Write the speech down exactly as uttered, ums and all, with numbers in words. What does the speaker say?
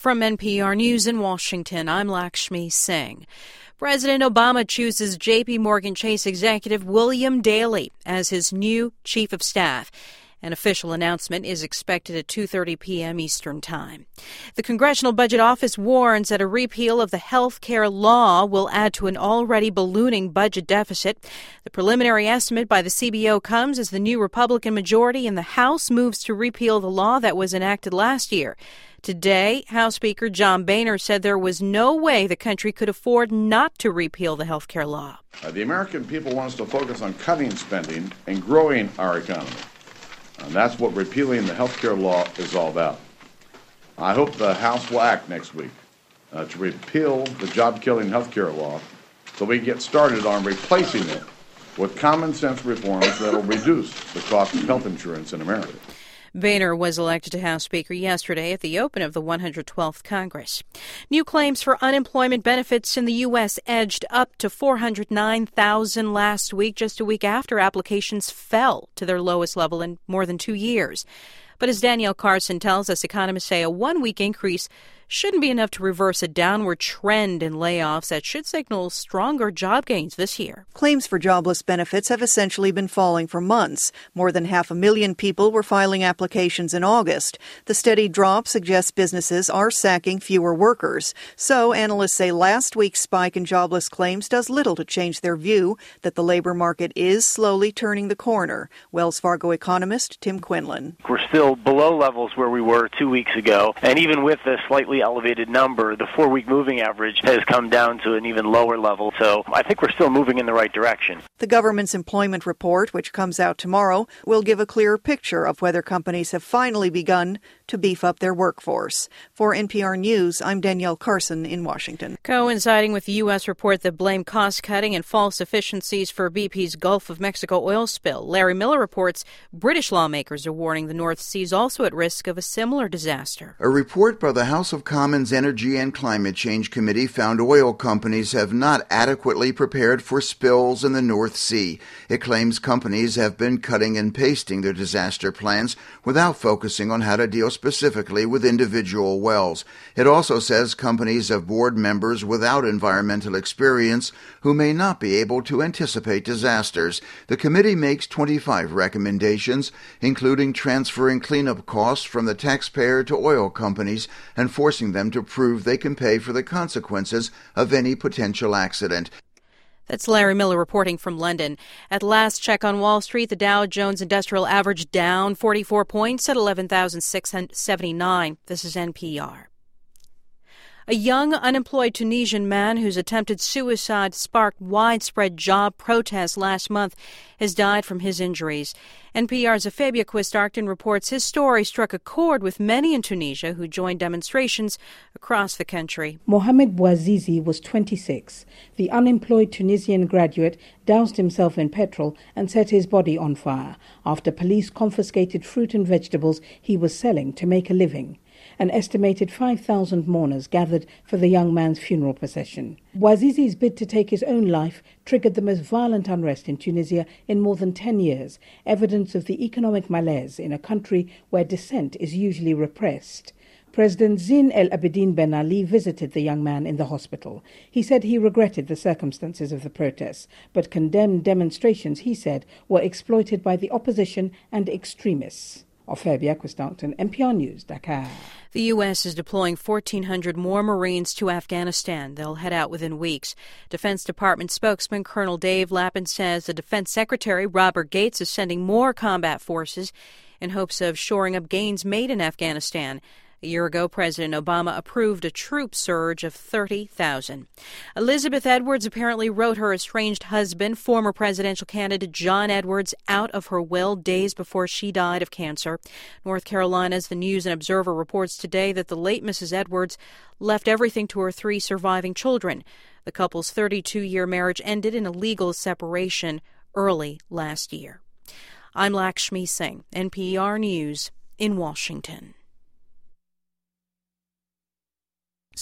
From N P R News in Washington, I'm Lakshmi Singh. President Obama chooses J P Morgan Chase executive William Daley as his new chief of staff. An official announcement is expected at two thirty p.m. Eastern Time. The Congressional Budget Office warns that a repeal of the health care law will add to an already ballooning budget deficit. The preliminary estimate by the C B O comes as the new Republican majority in the House moves to repeal the law that was enacted last year. Today, House Speaker John Boehner said there was no way the country could afford not to repeal the health care law. Uh, the American people want us to focus on cutting spending and growing our economy. And that's what repealing the health care law is all about. I hope the House will act next week uh, to repeal the job-killing health care law so we can get started on replacing it with common-sense reforms that will reduce the cost of health insurance in America. Boehner was elected to House Speaker yesterday at the open of the one hundred twelfth Congress. New claims for unemployment benefits in the U S edged up to four hundred nine thousand last week, just a week after applications fell to their lowest level in more than two years. But as Danielle Carson tells us, economists say a one-week increase shouldn't be enough to reverse a downward trend in layoffs that should signal stronger job gains this year. Claims for jobless benefits have essentially been falling for months. More than half a million people were filing applications in August. The steady drop suggests businesses are sacking fewer workers. So analysts say last week's spike in jobless claims does little to change their view that the labor market is slowly turning the corner. Wells Fargo economist Tim Quinlan. We're still below levels where we were two weeks ago, and even with this slightly elevated number, the four-week moving average has come down to an even lower level. So I think we're still moving in the right direction. The government's employment report, which comes out tomorrow, will give a clearer picture of whether companies have finally begun to beef up their workforce. For N P R News, I'm Danielle Carson in Washington. Coinciding with the U S report that blamed cost-cutting and false efficiencies for B P's Gulf of Mexico oil spill, Larry Miller reports British lawmakers are warning the North Sea is also at risk of a similar disaster. A report by the House of Commons Energy and Climate Change Committee found oil companies have not adequately prepared for spills in the North Sea. It claims companies have been cutting and pasting their disaster plans without focusing on how to deal specifically with individual wells. It also says companies have board members without environmental experience who may not be able to anticipate disasters. The committee makes twenty-five recommendations, including transferring cleanup costs from the taxpayer to oil companies and forcing them to prove they can pay for the consequences of any potential accident. That's Larry Miller reporting from London. At last check on Wall Street, the Dow Jones Industrial Average down forty-four points at eleven thousand six hundred seventy-nine. This is N P R. A young, unemployed Tunisian man whose attempted suicide sparked widespread job protests last month has died from his injuries. N P R's Afabia Quist-Arcton reports his story struck a chord with many in Tunisia who joined demonstrations across the country. Mohamed Bouazizi was twenty-six. The unemployed Tunisian graduate doused himself in petrol and set his body on fire after police confiscated fruit and vegetables he was selling to make a living. An estimated five thousand mourners gathered for the young man's funeral procession. Bouazizi's bid to take his own life triggered the most violent unrest in Tunisia in more than ten years, evidence of the economic malaise in a country where dissent is usually repressed. President Zine El Abidine Ben Ali visited the young man in the hospital. He said he regretted the circumstances of the protests, but condemned demonstrations he said were exploited by the opposition and extremists. Afabia Quist-Arcton, N P R News, Dakar. The U S is deploying fourteen hundred more Marines to Afghanistan. They'll head out within weeks. Defense Department spokesman Colonel Dave Lappin says the Defense Secretary Robert Gates is sending more combat forces in hopes of shoring up gains made in Afghanistan. A year ago, President Obama approved a troop surge of thirty thousand. Elizabeth Edwards apparently wrote her estranged husband, former presidential candidate John Edwards, out of her will days before she died of cancer. North Carolina's The News and Observer reports today that the late Missus Edwards left everything to her three surviving children. The couple's thirty-two-year marriage ended in a legal separation early last year. I'm Lakshmi Singh, N P R News in Washington.